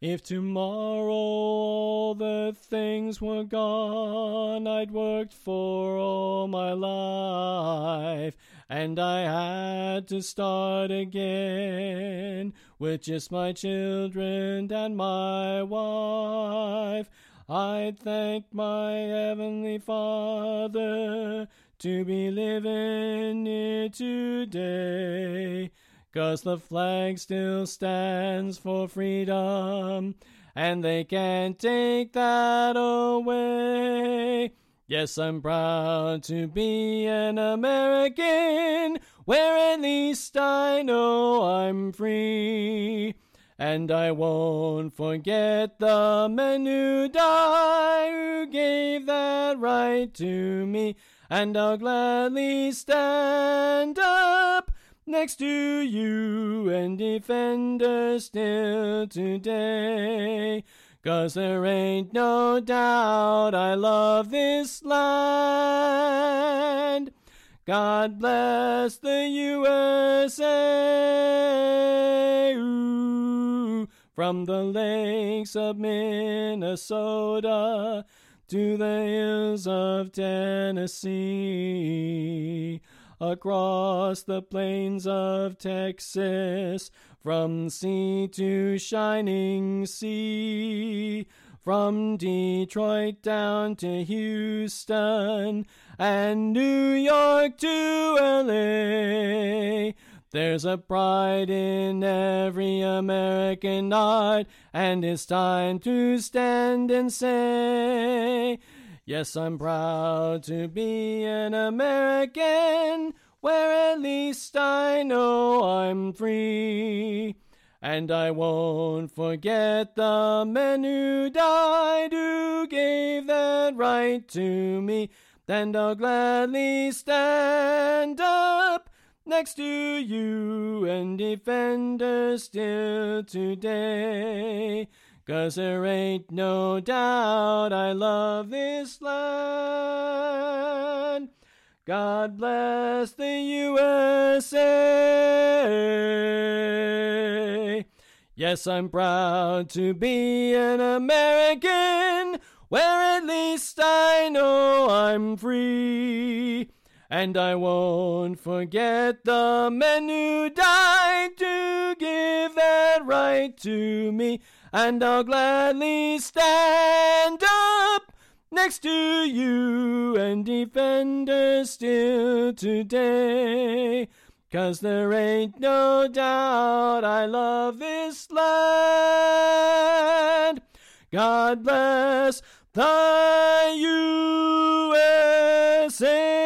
If tomorrow all the things were gone I'd worked for all my life, and I had to start again with just my children and my wife, I'd thank my Heavenly Father to be living here today, 'cause the flag still stands for freedom, and they can't take that away. Yes, I'm proud to be an American, where at least I know I'm free. And I won't forget the men who died, who gave that right to me. And I'll gladly stand up next to you and defend her still today. 'Cause there ain't no doubt I love this land. God bless the USA. Ooh, from the lakes of Minnesota to the hills of Tennessee, across the plains of Texas, from sea to shining sea, from Detroit down to Houston and New York to LA. There's a pride in every American art, and it's time to stand and say, yes, I'm proud to be an American, where at least I know I'm free. And I won't forget the men who died, who gave that right to me. And I'll gladly stand up next to you and defend her still today. 'Cause there ain't no doubt I love this land. God bless the USA. Yes, I'm proud to be an American, where at least I know I'm free. And I won't forget the men who died to give that right to me. And I'll gladly stand up next to you and defend her still today. 'Cause there ain't no doubt I love this land. God bless the USA.